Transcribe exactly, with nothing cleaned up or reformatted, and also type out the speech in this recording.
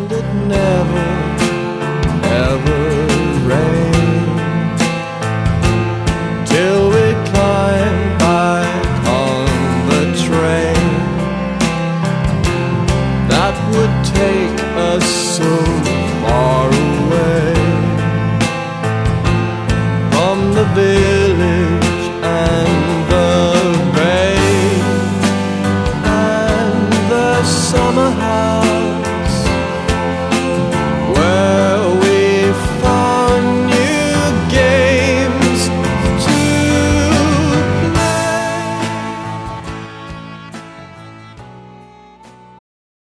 and it never, ever rained, till we climbed back on the train that would take us so far away from the village